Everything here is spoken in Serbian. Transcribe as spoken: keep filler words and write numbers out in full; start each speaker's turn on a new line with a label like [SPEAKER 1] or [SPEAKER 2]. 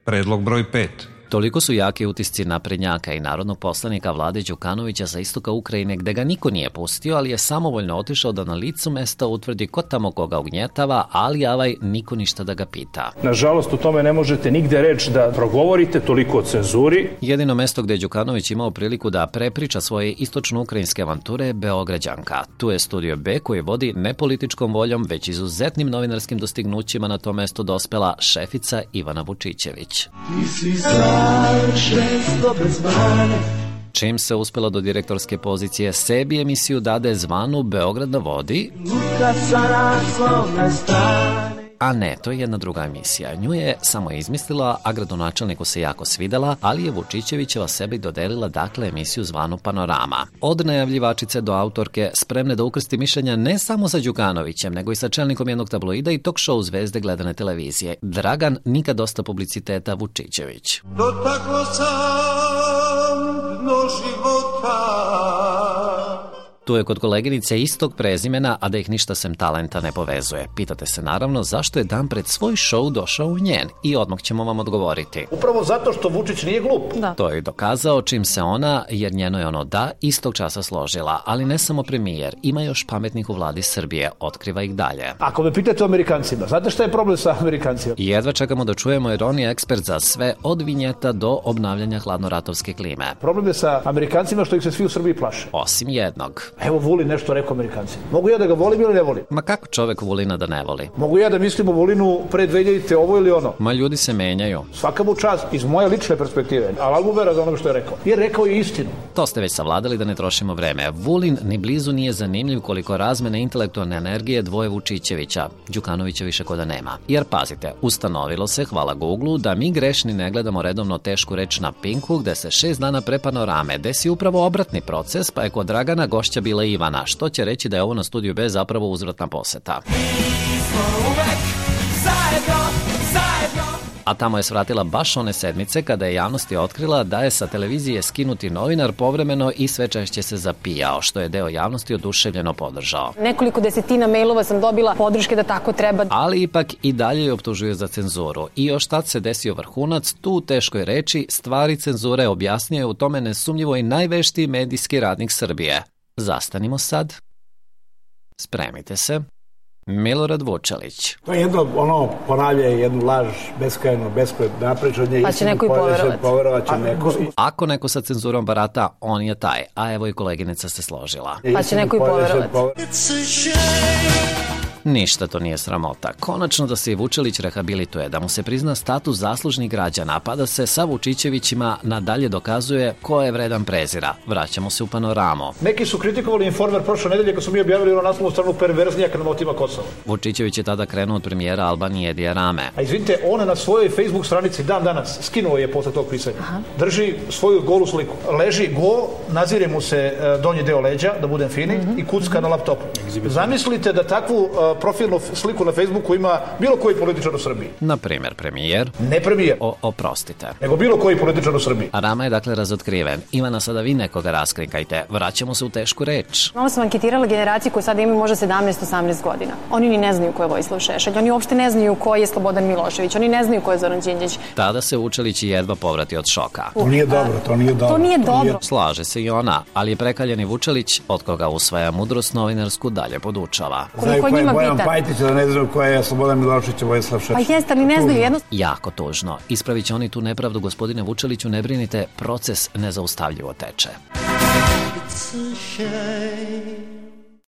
[SPEAKER 1] Predlog broj pet.
[SPEAKER 2] Toliko su jaki utisci naprednjaka i narodnog poslanika Vlade Đukanovića sa istoka Ukrajine, gde ga niko nije pustio, ali je samovoljno otišao da na licu mesta utvrdi ko tamo koga ugnjetava, ali avaj niko ništa da ga pita.
[SPEAKER 3] Nažalost, u tome ne možete nigde reći da progovorite, toliko o cenzuri.
[SPEAKER 2] Jedino mesto gde je Đukanović imao priliku da prepriča svoje istočno-ukrajinske avanture je Beograđanka. Tu je Studio B koji vodi ne političkom voljom, već izuzetnim novinarskim dostignućima na to mesto dospela šefica Ivana Vučićević. Čim se uspela do direktorske pozicije, sebi emisiju dade zvanu Beograd na vodi. A ne, to je jedna druga emisija. Nju je samo izmislila, a gradonačelniku se jako svidela, ali je Vučićevićeva sebi dodelila dakle emisiju zvanu Panorama. Od najavljivačice do autorke, spremne da ukrsti mišljenja ne samo sa Đukanovićem, nego i sa čelnikom jednog tabloida i talk show zvezde gledane televizije. Dragan, nikad dosta publiciteta, Vučićević.
[SPEAKER 4] Dotaklo sam dno života.
[SPEAKER 2] Tu je kod koleginice istog prezimena, a da ih ništa sem talenta ne povezuje. Pitate se naravno zašto je dan pred svoj show došao u njen i odmah ćemo vam odgovoriti.
[SPEAKER 3] Upravo zato što Vučić nije glup.
[SPEAKER 2] Da. To je i dokazao čim se ona, jer njeno je ono da, istog časa složila. Ali ne samo premijer, ima još pametnih u vladi Srbije, otkriva ih dalje.
[SPEAKER 3] Ako me pitate o Amerikancima, znate šta je problem sa Amerikancima?
[SPEAKER 2] Jedva čekamo da čujemo jer on je ekspert za sve, od vinjeta do obnavljanja hladnoratovske klime.
[SPEAKER 3] Problem je sa Amerikancima što ih se svi u Srbiji plaše.
[SPEAKER 2] Osim jednog.
[SPEAKER 3] Evo Vulin nešto rekao Amerikancima. Mogu ja da ga volim ili ne volim?
[SPEAKER 2] Ma kako čovek Vulina da ne voli?
[SPEAKER 3] Mogu ja da mislim o Vulinu pre dve hiljadite ovo ili ono?
[SPEAKER 2] Ma ljudi se menjaju.
[SPEAKER 3] Svaka mu čast iz moje lične perspektive, ali albu vera za onoga što je rekao. Jer rekao je istinu.
[SPEAKER 2] To ste već savladali da ne trošimo vreme. Vulin ni blizu nije zanimljiv koliko razmene intelektualne energije dvoje Vučićevića. Đukanovića više koda nema. Jer pazite, ustanovilo se, hvala Google-u, da mi grešni ne gledamo redovno tešku reč na Pinku, gde se šest dana pre Panorame desi upravo obratni proces, pa je kod Dragana gošća bila Ivana, što će reći da je ovo na Studiju B zapravo uzvratna poseta. A tamo je svratila baš one sedmice kada je javnosti otkrila da je sa televizije skinuti novinar povremeno i sve češće se zapijao, što je deo javnosti oduševljeno podržao.
[SPEAKER 5] Nekoliko desetina mailova sam dobila podrške da tako treba.
[SPEAKER 2] Ali ipak i dalje je optužuje za cenzuru. I još tad se desio vrhunac, tu u teškoj reči stvari cenzure objasnio je u tome nesumnjivo i najveštiji medijski radnik Srbije. Zastanimo sad. Spremite se. Milorad Vučelić.
[SPEAKER 6] To je jedno, ono, ponavlja jednu laž, beskrajno, beskrajno, napriča od nje.
[SPEAKER 5] Pa će neko i poverovati.
[SPEAKER 6] Neko...
[SPEAKER 2] Ako neko sa cenzurom barata, on je taj. A evo i koleginica se složila.
[SPEAKER 5] Pa će neko i poverovati.
[SPEAKER 2] Ništa to nije sramota. Konačno da se i Vučelić rehabilituje, da mu se prizna status zaslužnih građana, pa da se sa Vučićevićima nadalje dokazuje ko je vredan prezira. Vraćamo se u Panoramu.
[SPEAKER 3] Neki su kritikovali Informer prošle nedelje kad su mi objavili ono naslovnu stranu perverznijaka na motima Kosova.
[SPEAKER 2] Vučićević je tada krenuo od premijera Albanije Edija Rame.
[SPEAKER 3] A izvinite, ona na svojoj Facebook stranici dan danas skinuo je posle tog pisanja. Drži svoju golu sliku. Leži go, nazire mu se donji deo leđa, da budem fini, mm-hmm. i kucka na laptopu. Zamislite da takvu profilnu sliku na Facebooku ima bilo koji političar u Srbiji.
[SPEAKER 2] Na primjer, premijer.
[SPEAKER 3] Ne premijer.
[SPEAKER 2] O, oprostite.
[SPEAKER 3] Nego bilo koji političar u Srbiji.
[SPEAKER 2] A Rama je dakle razotkriven. Ivana, sada vi nekoga raskrinkajte. Vraćamo se u tešku reč.
[SPEAKER 5] Malo sam anketirala generaciju koja sada ima možda sedamnaest osamnaest godina. Oni ni ne znaju ko je Vojislav Šešelj. Oni uopšte ne znaju ko je Slobodan Milošević. Oni ne znaju ko je Zoran Đinđić.
[SPEAKER 2] Tada se Vučelić jedva povrati od šoka.
[SPEAKER 6] To nije dobro, to nije dobro.
[SPEAKER 5] To nije dobro.
[SPEAKER 2] Slaže se i ona, ali je prekaljeni Vučelić, od koga usvaja mudrost novinarsku, dalje podučava.
[SPEAKER 6] Znaju ko je Bojan Pajtić, da ne znaju ko je Slobodan Milošević, Vojislav Šešelj.
[SPEAKER 5] Pa jeste, ali ne znaju jedno.
[SPEAKER 2] Jako tužno. Ispravit će oni tu nepravdu, gospodine Vučeliću, ne brinite, proces nezaustavljivo teče. It's a shame.